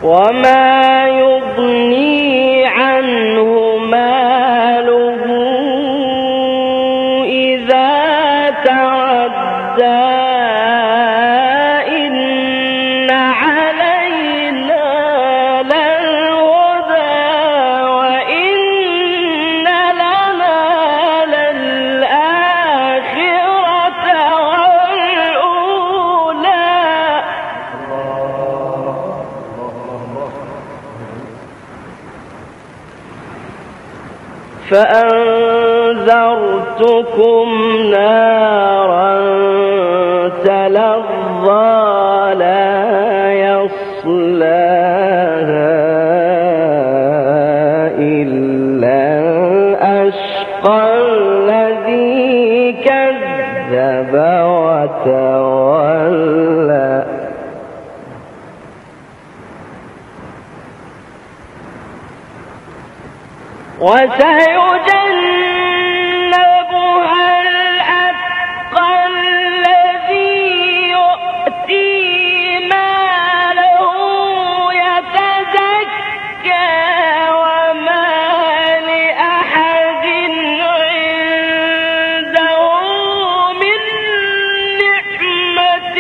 وما يغني عنه ماله إذا تعدى إن علينا للهدى وإن لنا للآخرة والأولى. فأنذرتكم نارا تلظى لا يصلاها إلا الأشقى الذي كذب وتولى. وسيجنبها الأتقى الذي يؤتي ماله يتزكى وما لأحد عنده من نعمة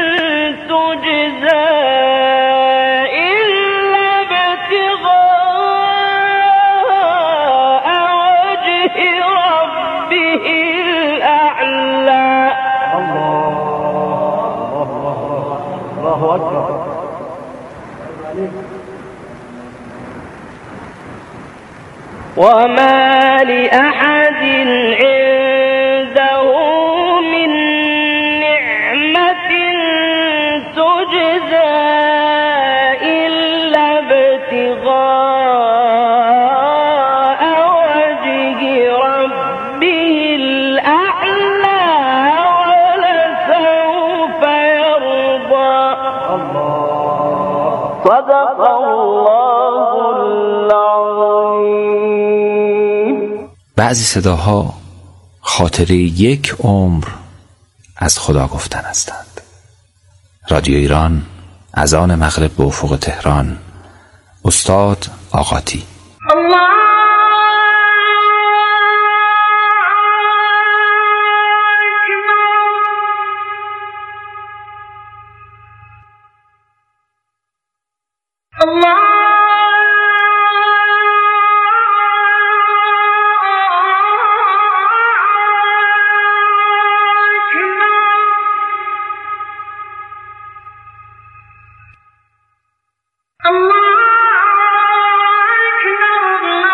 تجزى وما لأحد عنده من نعمة تجزى إلا ابتغاء وجه ربه الأعلى ولسوف يرضى. صدق الله العظيم. بعضی صداها خاطره یک عمر از خدا گفتن هستند. رادیو ایران، اذان مغرب به افق تهران. استاد آقاتی. الله أكبر.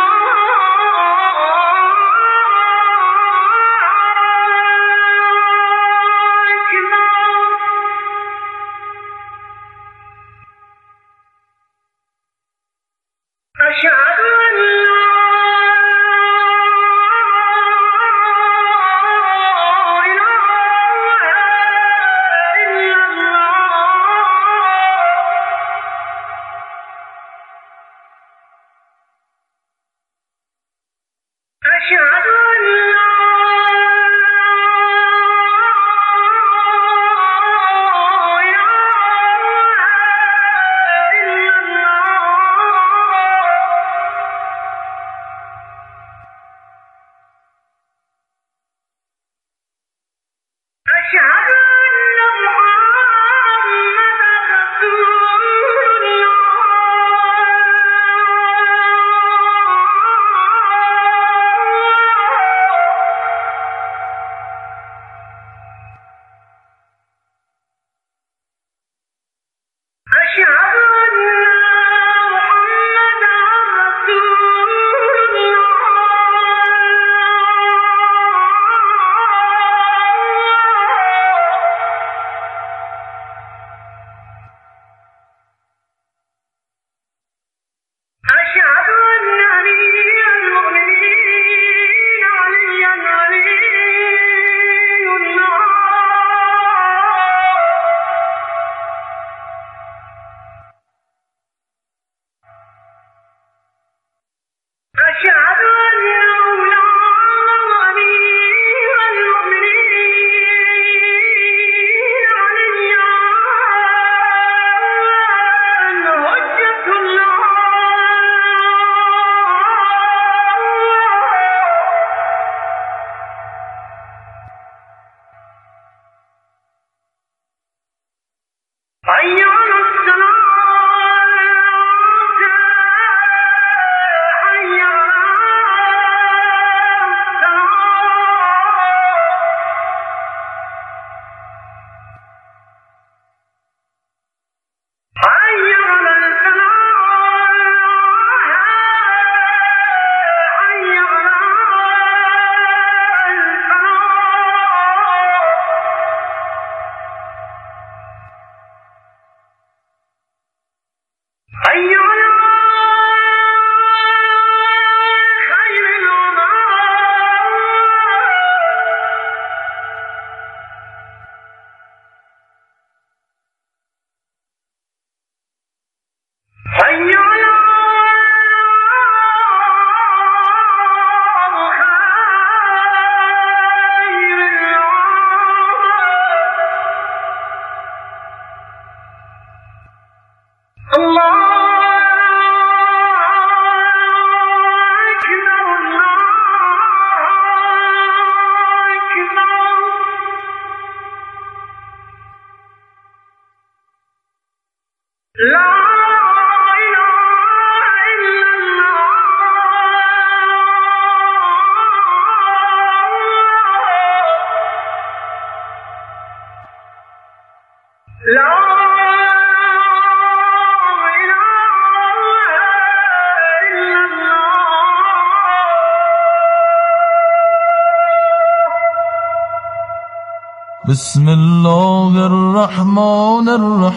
بسم الله الرحمن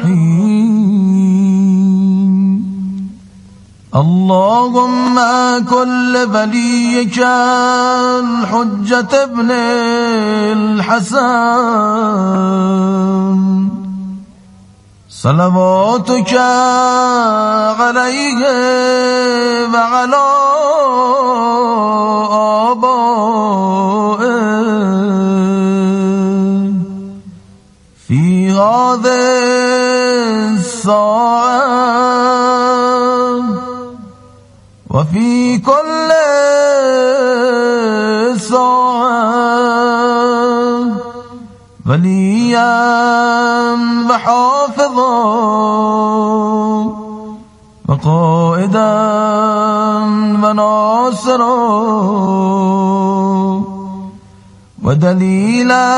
الرحیم اللهم كل وليك الحجة ابن الحسن صلواتك عليه وعلى آبائه في هذه الساعة وفي كل ساعة وليا وحافظا وقائدا وناصرا ودليلا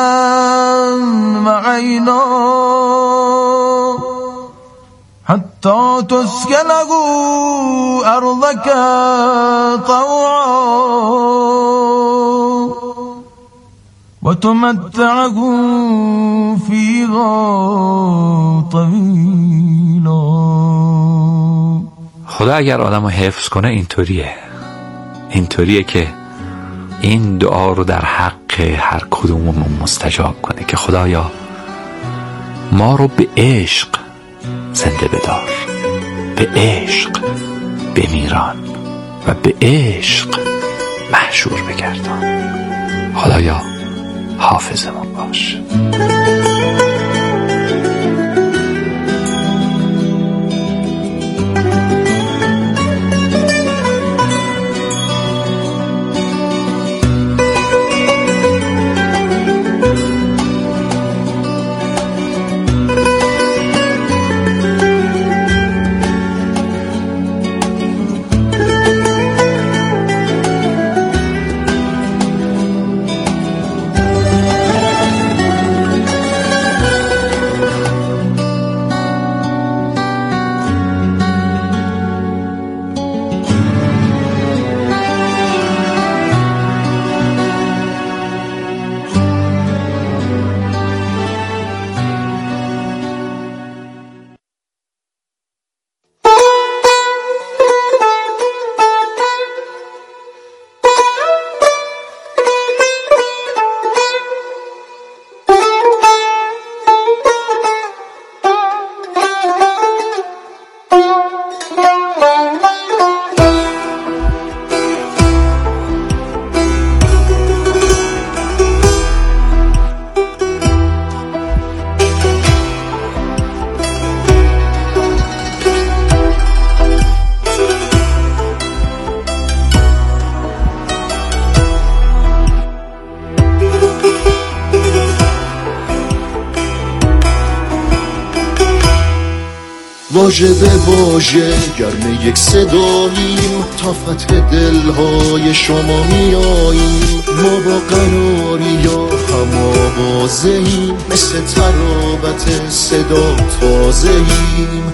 وعينا حتى تسكنه أرضك طوعا وتمتعه فيها طويلا. خدا اگر آدم رو حفظ کنه اینطوریه که این دعا رو در حق هر کدوممون مستجاب کنه که خدایا ما رو به عشق زنده بدار، به عشق بمیران و به عشق محشور بگردان. خدایا حافظمون باش. واژه به واژه گرم یک صداییم، تا فتح دلهای شما میاییم. ما با قراری یا هم آوازه‌ایم، مثل تراوت صدا تازه‌ایم.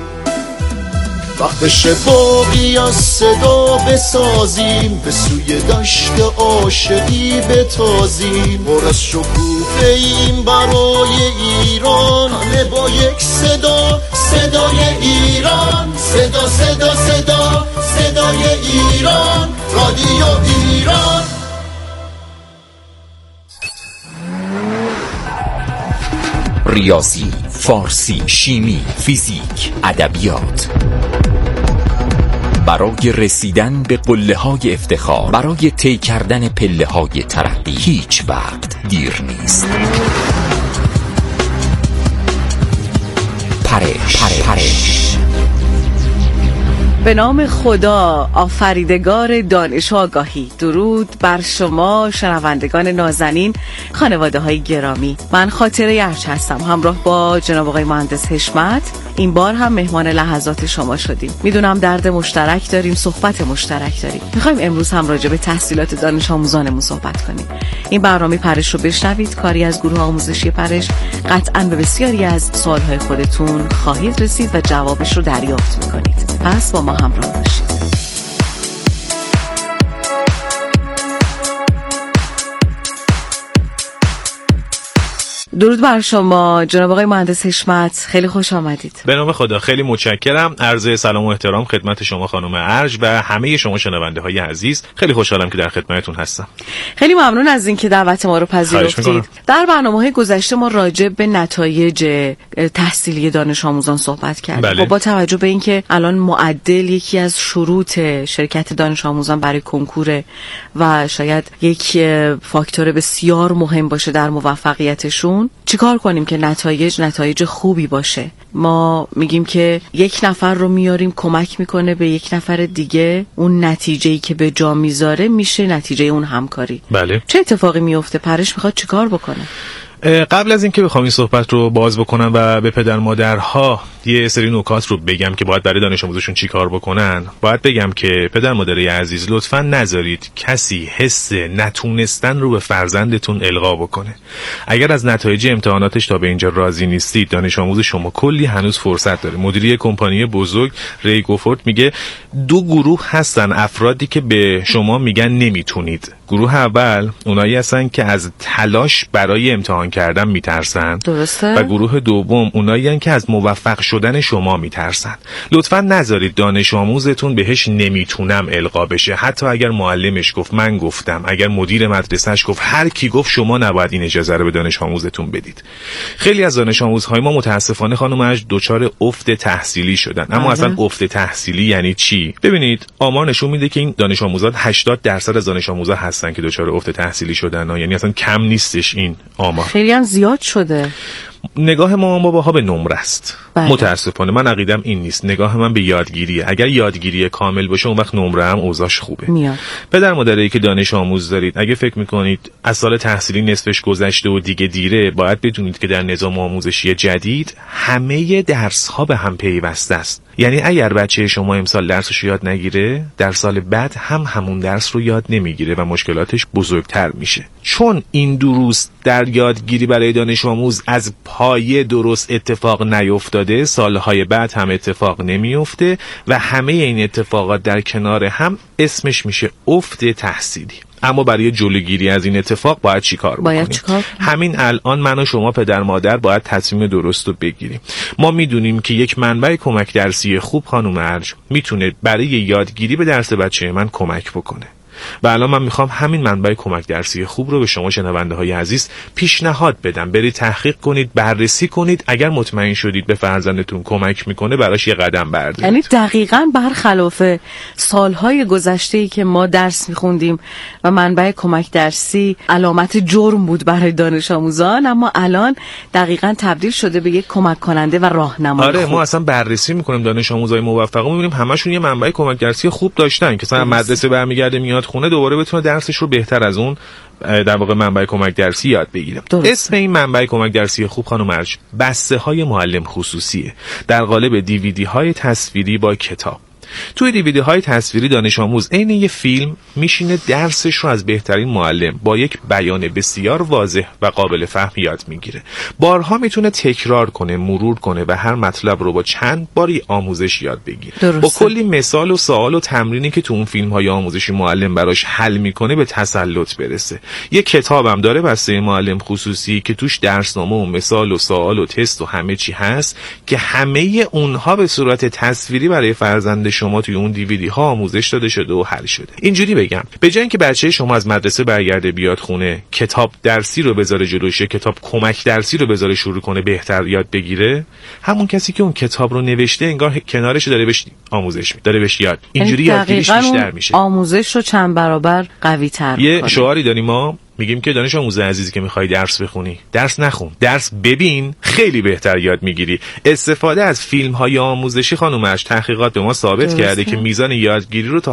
وقت بشه باقی از صدا بسازیم، به سوی دشت عاشقی بتازیم. پر از شکوفه‌ایم برای ایران، همه با یک صدا، صدای ایران. صدا صدا صدا صدای ایران، رادیو ایران. ریاضی، فارسی، شیمی، فیزیک، ادبیات. برای رسیدن به قله‌های افتخار، برای طی کردن پله‌های ترقی، هیچ وقت دیر نیست. پرش. به نام خدا آفریدگار دانش و آگاهی. درود بر شما شنوندگان نازنین، خانواده های گرامی. من خاطره یرچ هستم، همراه با جناب آقای مهندس حشمت این بار هم مهمان لحظات شما شدیم. میدونم درد مشترک داریم، صحبت مشترک داریم. میخوایم امروز هم راجع به تحصیلات دانش آموزانمون صحبت کنیم. این برنامه پرش رو بشنوید، کاری از گروه آموزشی پرش. قطعاً به بسیاری از سوالهای خودتون خواهید رسید و جوابش رو دریافت میکنید. پس با ما همراه باشید. درود بر شما جناب آقای مهندس حشمت، خیلی خوش آمدید. به نام خدا، خیلی متشکرم. عرض سلام و احترام خدمت شما خانم ارج و همه شما شنونده های عزیز. خیلی خوشحالم که در خدمتتون هستم. خیلی ممنون از اینکه دعوت ما رو پذیرفتید. در برنامه‌های گذشته ما راجع به نتایج تحصیلی دانش آموزان صحبت کردیم. بله. با توجه به اینکه الان معدل یکی از شروط شرکت دانش آموزان برای کنکور و شاید یک فاکتور بسیار مهم باشه در موفقیتشون، چیکار کنیم که نتایج خوبی باشه؟ ما میگیم که یک نفر رو میاریم کمک میکنه به یک نفر دیگه، اون نتیجه‌ای که به جا میذاره میشه نتیجه اون همکاری. بله. چه اتفاقی میفته؟ پرش میخواد چیکار بکنه؟ قبل از اینکه بخوام این صحبت رو باز بکنم و به پدر مادرها یه سری نکات رو بگم که باید برای دانش آموزشون چی کار بکنن، باید بگم که پدر مادرای عزیز لطفاً نذارید کسی حس نتونستن رو به فرزندتون القا بکنه. اگر از نتایج امتحاناتش تا به اینجا راضی نیستید، دانش آموز شما کلی هنوز فرصت داره. مدیری کمپانی بزرگ ری گوفورد میگه 2 گروه هستن افرادی که به شما میگن نمیتونید. گروه اول اونایی هستن که از تلاش برای امتحان کردن میترسن. درسته. و گروه دوم اونایی هستن که از موفق شدن شما میترسن. لطفاً نذارید دانش آموزتون بهش نمیتونم القا بشه. حتی اگر معلمش گفت، من گفتم، اگر مدیر مدرسهش گفت، هر کی گفت، شما نباید این اجازه رو به دانش آموزتون بدید. خیلی از دانش آموزهای ما متاسفانه خانم اج دچار افت تحصیلی شدن. اما اصلا افت تحصیلی یعنی چی؟ ببینید آمار نشون میده که این دانش آموزان 80% از دانش آموزا هستن که دچار افت تحصیلی شدن. یعنی اصلا کم نیستش این آمار. خیلی هم زیاد شده. نگاه ما باباها به نمره است. بله. متاسفانه من عقیدم این نیست. نگاه من به یادگیریه. اگر یادگیری کامل باشه اون وقت نمره هم اوضاعش خوبه. میاد. پدر مادرایی که دانش آموز دارید، اگه فکر میکنید از سال تحصیلی نصفش گذشته و دیگه دیره، باید بدونید که در نظام آموزشی جدید همه درس ها به هم پیوسته است. یعنی اگر بچه شما امسال درسش رو یاد نگیره، در سال بعد هم همون درس رو یاد نمیگیره و مشکلاتش بزرگتر میشه. چون این دروس در یادگیری برای دانش آموز از پایه درست اتفاق نیفتاده، سالهای بعد هم اتفاق نمیفته و همه این اتفاقات در کنار هم اسمش میشه افت تحصیلی. اما برای جلوگیری از این اتفاق باید چیکار بکنیم؟ همین الان من و شما پدر مادر باید تصمیم درست رو بگیریم. ما میدونیم که یک منبع کمک درسی خوب خانم ارج میتونه برای یادگیری به درس بچه من کمک بکنه. و الان من میخوام همین منبع کمک درسی خوب رو به شما شنونده های عزیز پیشنهاد بدم. برید تحقیق کنید، بررسی کنید. اگر مطمئن شدید به فرزندتون کمک میکنه، براش یه قدم بردارید. یعنی دقیقاً برخلاف سالهای گذشته‌ای که ما درس میخوندیم و منبع کمک درسی علامت جرم بود برای دانش آموزان، اما الان دقیقاً تبدیل شده به یک کمک کننده و راهنمای. آره خوب. ما اصلا بررسی میکنیم دانش آموزای موفق رو، میبینیم همشون یه منبع کمک درسی خوب داشتن که مثلا مدرسه برمیگرده میاد خونه دوباره بتونه درسش رو بهتر از اون در واقع منبع کمک درسی یاد بگیره. اسم این منبع کمک درسی خوب خانم ارج بسته های معلم خصوصیه در قالب دیویدی های تصویری با کتاب. توی دیویدی های تصویری دانش آموز عین یه فیلم میشینه درسش رو از بهترین معلم با یک بیان بسیار واضح و قابل فهم یاد میگیره. بارها میتونه تکرار کنه، مرور کنه و هر مطلب رو با چند باری آموزش یاد بگیره. با کلی مثال و سوال و تمرینی که تو اون فیلم های آموزشی معلم براش حل میکنه به تسلط برسه. یه کتابم داره بسته معلم خصوصی که توش درسنامه و مثال و سوال و تست و همه چی هست که همه اونها به صورت تصویری برای فرزند شما توی اون دیویدی ها آموزش داده شده و حل شده. اینجوری بگم، به جای اینکه بچه شما از مدرسه برگرده بیاد خونه کتاب درسی رو بذاره جلوش، کتاب کمک درسی رو بذاره شروع کنه بهتر یاد بگیره، همون کسی که اون کتاب رو نوشته انگار کنارش داره بهش آموزش میده، داره بهش یاد. اینجوری یادگیریش بیشتر میشه. آموزش رو چند برابر قوی تر. یه شعاری داریم ما میگیم که دانش آموز عزیزی که میخوای درس بخونی، درس نخون، درس ببین، خیلی بهتر یاد میگیری. استفاده از فیلم های آموزشی خانومش تحقیقات به ما ثابت کرده که میزان یادگیری رو تا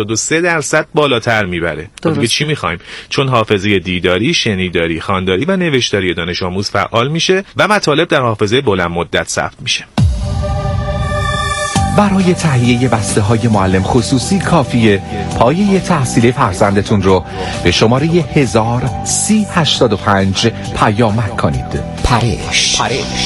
83% بالاتر میبره. دیگه چی میخوایم؟ چون حافظه دیداری، شنیداری، خوانداری و نوشتاری دانش آموز فعال میشه و مطالب در حافظه بلند مدت ثبت میشه. برای تهیه بسته های معلم خصوصی کافیه پایه تحصیلی فرزندتون رو به شماره 103085 پیامک کنید. پرش.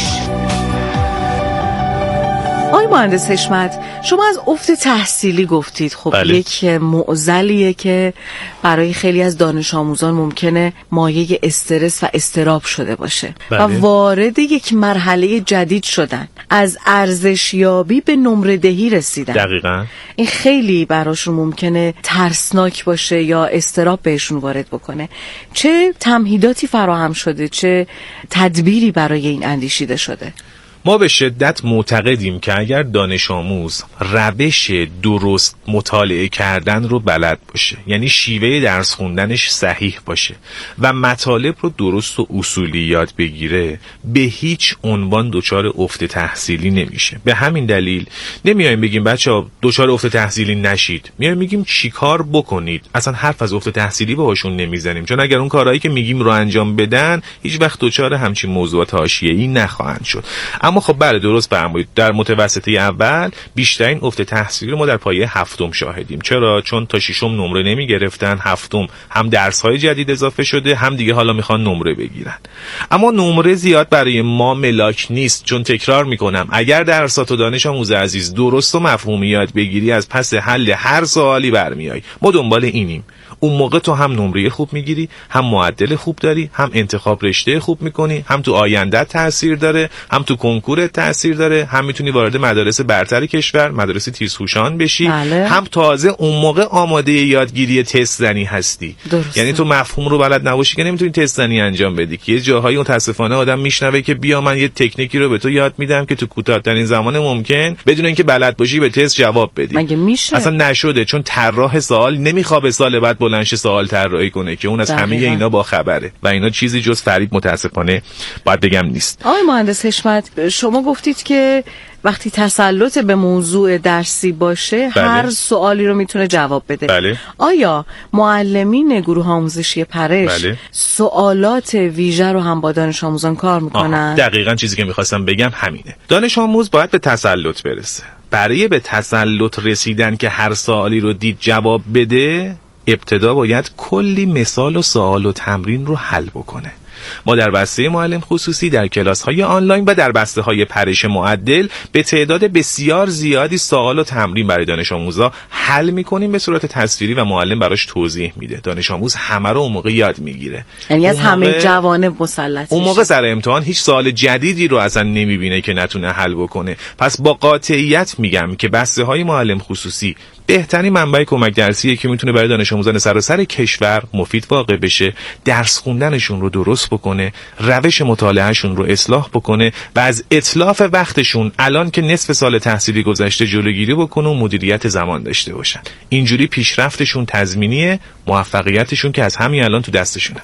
آقای مهندس حشمت، شما از افت تحصیلی گفتید. خب بله. یک معضلیه که برای خیلی از دانش آموزان ممکنه مایه استرس و اضطراب شده باشه. بله. و وارد یک مرحله جدید شدن، از ارزشیابی به نمره دهی رسیدن. دقیقاً. این خیلی براشون ممکنه ترسناک باشه یا استراب بهشون وارد بکنه. چه تمهیداتی فراهم شده، چه تدبیری برای این اندیشیده شده؟ ما به شدت معتقدیم که اگر دانش آموز روش درست مطالعه کردن رو بلد باشه، یعنی شیوه درس خوندنش صحیح باشه و مطالب رو درست و اصولی یاد بگیره، به هیچ عنوان دچار افت تحصیلی نمیشه. به همین دلیل نمیایم بگیم بچه‌ها دچار افت تحصیلی نشید، میایم میگیم چیکار بکنید. اصلا حرف از افت تحصیلی باهاشون نمیزنیم، چون اگر اون کارهایی که میگیم رو انجام بدن هیچ وقت دچار همچین موضوعات حاشیه‌ای نخواهند شد. اما خب بله، درست فرمودید، در متوسطه اول بیشترین افت تحصیلی رو ما در پایه هفتم شاهدیم. چرا؟ چون تا ششم نمره نمی گرفتن، هفتم هم درس‌های جدید اضافه شده، هم دیگه حالا میخوان نمره بگیرن. اما نمره زیاد برای ما ملاک نیست، چون تکرار میکنم اگر درسات و دانش آموز عزیز درست و مفهومی یاد بگیری، از پس حل هر سوالی برمیای. ما دنبال اینیم. اون موقع تو هم نمره خوب میگیری، هم معدل خوب داری، هم انتخاب رشته خوب میکنی، هم تو آینده تاثیر داره، هم تو کنکورت تاثیر داره، هم میتونی وارد مدارس برتر کشور، مدارس تیزهوشان بشی. بله. هم تازه اون موقع آماده یادگیری تست زنی هستی. درسته. یعنی تو مفهوم رو بلد نباشی که نمیتونی تست زنی انجام بدی. که یه جاهایی متاسفانه آدم میشنوه که بیا من یه تکنیکی رو به تو یاد میدم که تو کوتاه‌ترین زمان ممکن بدون اینکه بلد باشی به تست جواب بدی. مگه میشه؟ اصلا نشده، چون طراح سوال نمیخواد سال بعد بلندش سوال طراحی کنه که اون از همه اینا با خبره و اینا چیزی جز فریب متاسفانه باید بگم نیست. آقای مهندس حشمت، شما گفتید که وقتی تسلط به موضوع درسی باشه بله. هر سوالی رو میتونه جواب بده. بله. آیا معلمین گروه آموزشی پرش بله. سوالات ویژه رو هم با دانش آموزان کار میکنن؟ دقیقاً چیزی که میخواستم بگم همینه. دانش آموز باید به تسلط برسه. برای به تسلط رسیدن که هر سوالی رو دید جواب بده، ابتدا باید کلی مثال و سوال و تمرین رو حل بکنه. ما در بسته معلم خصوصی در کلاس‌های آنلاین و در بسته‌های پرش معدل به تعداد بسیار زیادی سوال و تمرین برای دانش آموزا حل می‌کنیم به صورت تصویری و معلم براش توضیح میده. دانش آموز همه رو اون موقع یاد میگیره. یعنی از همه جوانب مسلط. اون موقع سر امتحان هیچ سوال جدیدی رو اصلا نمیبینه که نتونه حل بکنه. پس با قاطعیت میگم که بسته‌های معلم خصوصی بهترین منبع کمک درسیه که میتونه برای دانش آموزان سراسر کشور مفید واقع بشه، درس خوندنشون رو درست بکنه، روش مطالعهشون رو اصلاح بکنه و از اتلاف وقتشون الان که نصف سال تحصیلی گذشته جلوگیری بکنه و مدیریت زمان داشته باشن. اینجوری پیشرفتشون تضمینیه، موفقیتشون که از همین الان تو دستشونه.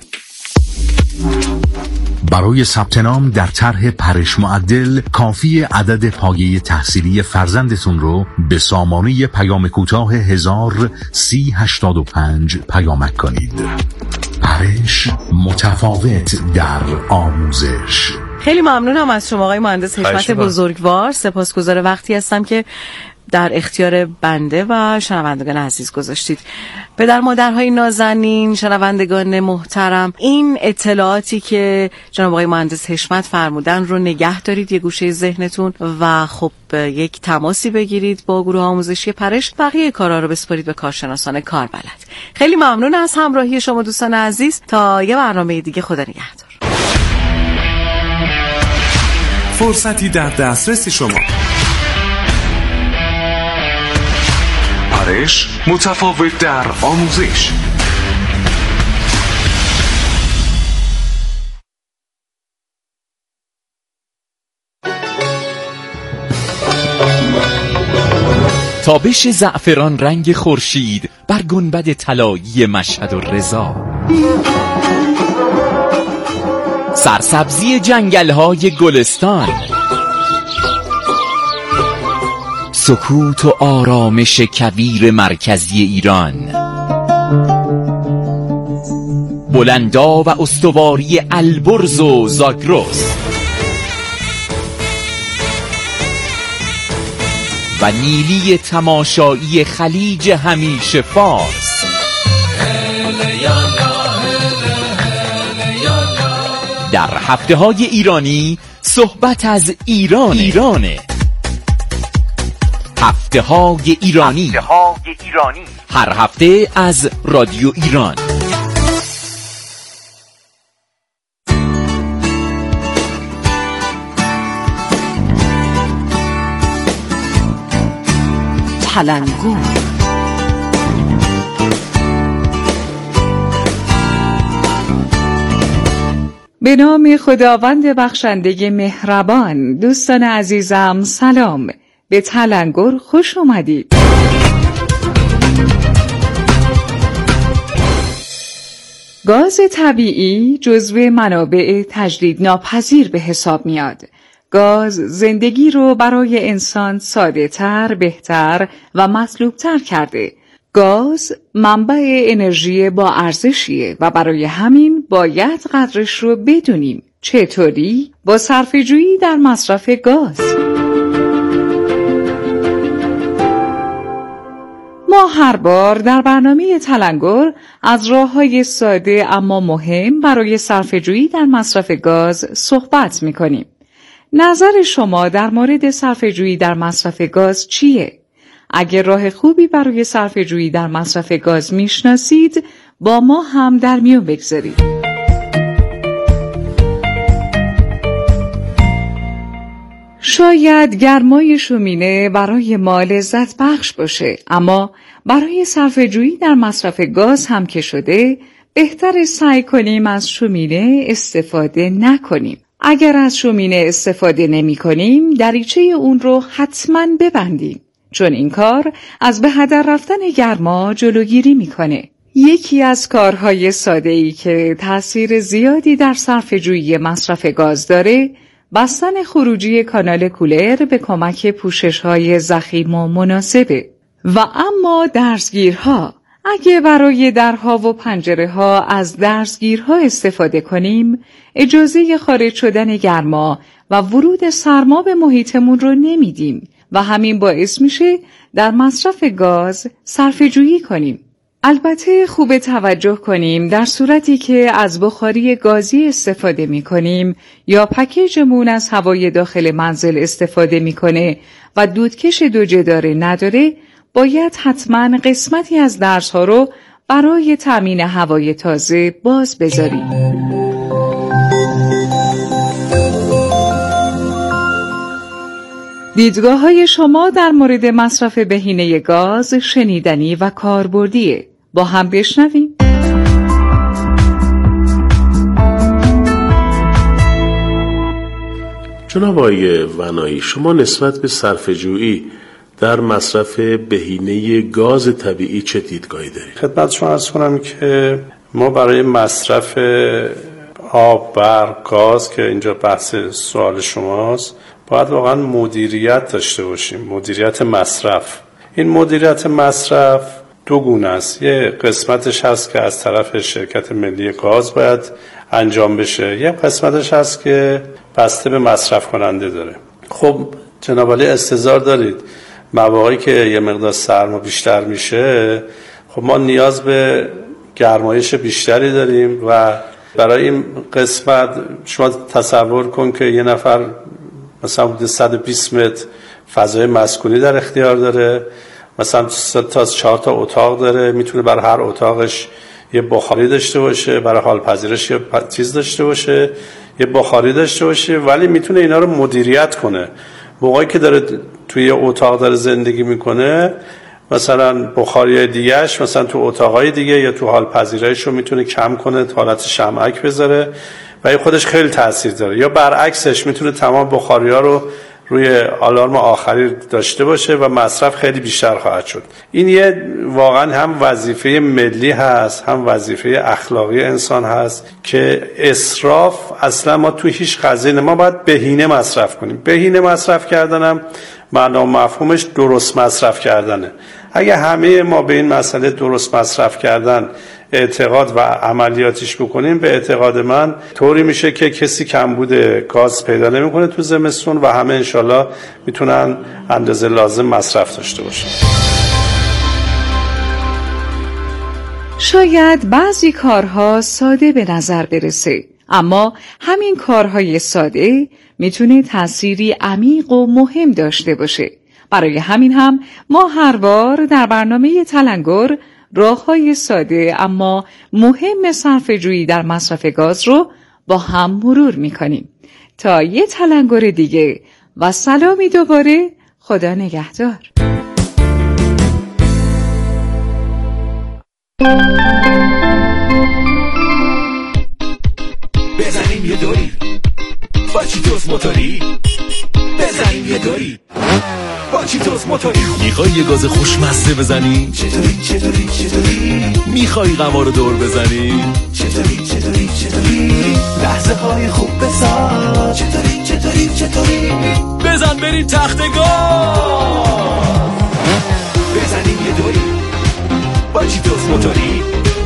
برای ثبت نام در طرح پرش معدل کافی عدد پایه تحصیلی فرزندتون رو به سامانه پیام کوتاه 103085 پیامک کنید. پرش، متفاوت در آموزش. خیلی ممنونم از شما آقای مهندس حشمت بزرگوار. سپاسگزار وقتی هستم که در اختیار بنده و شنوندگان عزیز گذاشتید. پدر مادرهای نازنین، شنوندگان محترم، این اطلاعاتی که جناب آقای مهندس حشمت فرمودن رو نگه دارید یه گوشه ذهنتون و خب یک تماسی بگیرید با گروه آموزشی پرش. بقیه کارا رو بسپارید به کارشناسان کاربلد. خیلی ممنون از همراهی شما دوستان عزیز. تا یه برنامه دیگه، خدا نگهدار. فرصتی در دسترس شما. پرش، متفاوت در آموزش. تابش زعفران رنگ خورشید بر گنبد طلایی مشهد و رضا، سرسبزی جنگل‌های گلستان، سکوت و آرامش کویر مرکزی ایران، بلندا و استواری البرز و زاگرس، و نیلی تماشایی خلیج همیشه فارس. در هفته‌های ایرانی صحبت از ایرانه. هفته‌های ایرانی هر هفته از رادیو ایران. تلنگور به نام خداوند بخشنده مهربان. دوستان عزیزم سلام، به تلنگور خوش اومدید. گاز طبیعی جزو منابع تجدیدناپذیر به حساب میاد. گاز زندگی رو برای انسان ساده تر، بهتر و مطلوب تر کرده. گاز منبع انرژی با ارزشیه و برای همین باید قدرش رو بدونیم. چطوری؟ با صرفه‌جویی در مصرف گاز. ما هر بار در برنامه تلنگور از راه‌های ساده اما مهم برای صرفه‌جویی در مصرف گاز صحبت می‌کنیم. نظر شما در مورد صرفه‌جویی در مصرف گاز چیه؟ اگر راه خوبی برای صرفه‌جویی در مصرف گاز میشناسید، با ما هم در میون بگذارید. شاید گرمای شومینه برای ما لذت بخش باشه، اما برای صرفه‌جویی در مصرف گاز هم که شده، بهتر سعی کنیم از شومینه استفاده نکنیم. اگر از شومینه استفاده نمی کنیم، دریچه اون رو حتماً ببندیم، چون این کار از به هدر رفتن گرما جلوگیری میکنه. یکی از کارهای ساده‌ای که تأثیر زیادی در صرفه‌جویی مصرف گاز داره، بستن خروجی کانال کولر به کمک پوشش‌های ضخیم و مناسبه. و اما درزگیرها، اگه برای درها و پنجره‌ها از درزگیرها استفاده کنیم، اجازه خارج شدن گرما و ورود سرما به محیطمون رو نمیدیم و همین باعث میشه در مصرف گاز صرفه‌جویی کنیم. البته خوب توجه کنیم در صورتی که از بخاری گازی استفاده می‌کنیم یا پکیجمون از هوای داخل منزل استفاده می‌کنه و دودکش دو جداره نداره، باید حتما قسمتی از درزها رو برای تامین هوای تازه باز بذاریم. دیدگاه‌های شما در مورد مصرف بهینه گاز شنیدنی و کاربردیه. با هم بشنویم. جناب آقای ونایی، شما نسبت به صرفه‌جویی در مصرف بهینه گاز طبیعی چه دیدگاهی دارید؟ خدمت شما عرض کنم که ما برای مصرف آب، برق، گاز که اینجا بحث سوال شماست، باید واقعا مدیریت داشته باشیم، مدیریت مصرف. این مدیریت مصرف دو گونه است. یه قسمتش هست که از طرف شرکت ملی گاز باید انجام بشه، یه قسمتش هست که بسته به مصرف کننده داره. خب جناب عالی استظهار دارید مواقعی که یه مقدار سرما بیشتر میشه، خب ما نیاز به گرمایش بیشتری داریم و برای این قسمت شما تصور کن که یه نفر مثلا حدود 120 متر فضای مسکونی در اختیار داره، مثلا 3 تا 4 تا اتاق داره، میتونه برای هر اتاقش یه بخاری داشته باشه، برای حال پذیرش یه چیز داشته باشه، یه بخاری داشته باشه، ولی میتونه اینا رو مدیریت کنه. موقعی که داره توی اتاق داره زندگی میکنه، مثلا بخاری دیگهش مثلا تو اتاقای دیگه یا تو حال پذیرش رو میتونه کم کنه، حالت شمعک بذاره و این خودش خیلی تاثیر داره. یا برعکسش میتونه تمام بخاری‌ها رو روی آلارم آخری داشته باشه و مصرف خیلی بیشتر خواهد شد. این یه واقعا هم وظیفه ملی هست، هم وظیفه اخلاقی انسان هست که اسراف اصلا ما تو هیچ قضیه ما باید بهینه مصرف کنیم. بهینه مصرف کردنم معنا و مفهومش درست مصرف کردنه. اگه همه ما به این مسئله درست مصرف کردن اعتقاد و عملیاتیش بکنیم، به اعتقاد من طوری میشه که کسی کمبود گاز پیدا نمیکنه تو زمستون و همه انشالله میتونن اندازه لازم مصرف داشته باشن. شاید بعضی کارها ساده به نظر برسه، اما همین کارهای ساده میتونه تأثیری عمیق و مهم داشته باشه. برای همین هم ما هر بار در برنامه تلنگر راههای ساده اما مهم صرفه‌جویی در مصرف گاز رو با هم مرور میکنیم. تا یه تلنگر دیگه و سلامی دوباره، خدا نگهدار. بزنیم یه دوری با چیتوس موتوری، بزنیم یه دوری با چیتوس موتوری. میخوای یه گاز خوشمزه بزنی؟ چطوری میخوای قمار رو دور بزنی؟ چطوری لحظه های خوب بساز. چطوری بزن بریم تخت گاز، بزنیم یه دوری با چیتوس موتوری.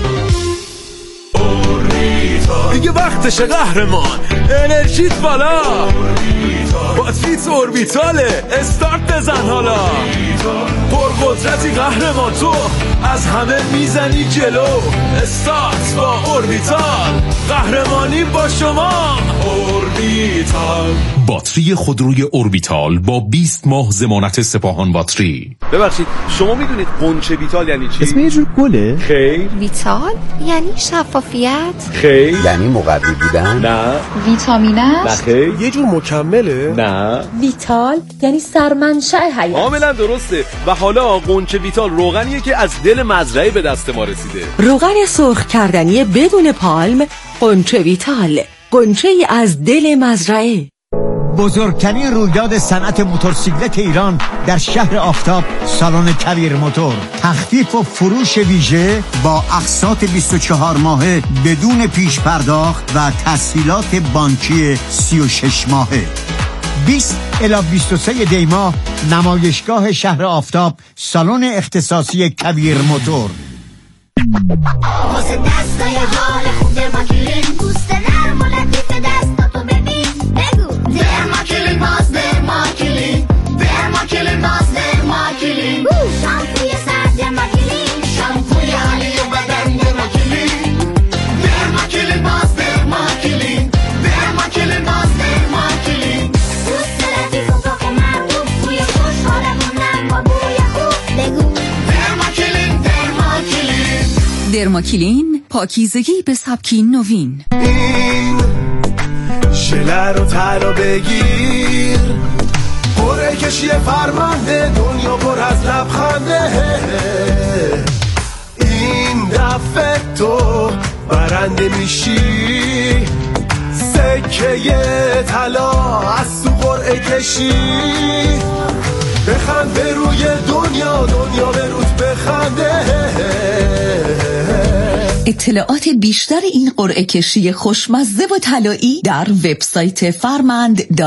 دیگه وقتشه قهرمان، انرژیت بالا، باتریت اوربیتاله، استارت بزن حالا. پرقدرتی قهرمان، تو از همه میزنی جلو. استارت با اوربیتال، قهرمانی با شما. اوربیتال، باتری خودروی اوربیتال با 20 ماه ضمانت سپاهان باتری. ببخشید شما میدونید قنچه ویتال یعنی چی؟ اسم یه جور گله؟ خیر. ویتال یعنی شفافیت؟ خیر. یعنی مقوی بودن؟ نه. ویتامین است؟ نه خیر. یه جور مکمله؟ نه. ویتال یعنی سرمنشأ حیات. کاملا درسته. و حالا قنچه ویتال روغنیه که از دل مزرعه به دست ما رسیده. روغن سرخ کردنی بدون پالم، قنچه ویتال، قنچه ای از دل مزرعه. بزرگترین رویداد صنعت موتورسیکلت ایران در شهر آفتاب، سالن کویر موتور. تخفیف و فروش ویژه با اقساط 24 ماهه بدون پیش پرداخت و تسهیلات بانکی 36 ماهه. 20 الی 23 دی ماه، نمایشگاه شهر آفتاب، سالن اختصاصی کویر موتور. واسه دستای حال خوب درماکلین، پوست نرم و لطیف دستاتو ببین. بگو درماکلین، باز درماکلین، درماکلین، باز درماکلین. شامپوی سر درماکلین، شامپوی حالی و بدن درماکلین. درماکلین، باز درماکلین، درماکلین، باز درماکلین. پوست لطیف و کاخ و مرطوب، بوی خوش حالمون نرم و بوی خوب. بگو درماکلین، درماکلین. درماکلین، پاکیزگی به سبکی نوین. این ژله رو طلا بگیر، قرعه کشی فرمانده، دنیا پر از لبخنده. این دفعه تو برنده میشی، سکه طلا از تو قرعه کشی. بخند به روی دنیا، دنیا به روت بخنده. اطلاعات بیشتر این قرعه کشی خوشمزه و طلایی در وبسایت فرمند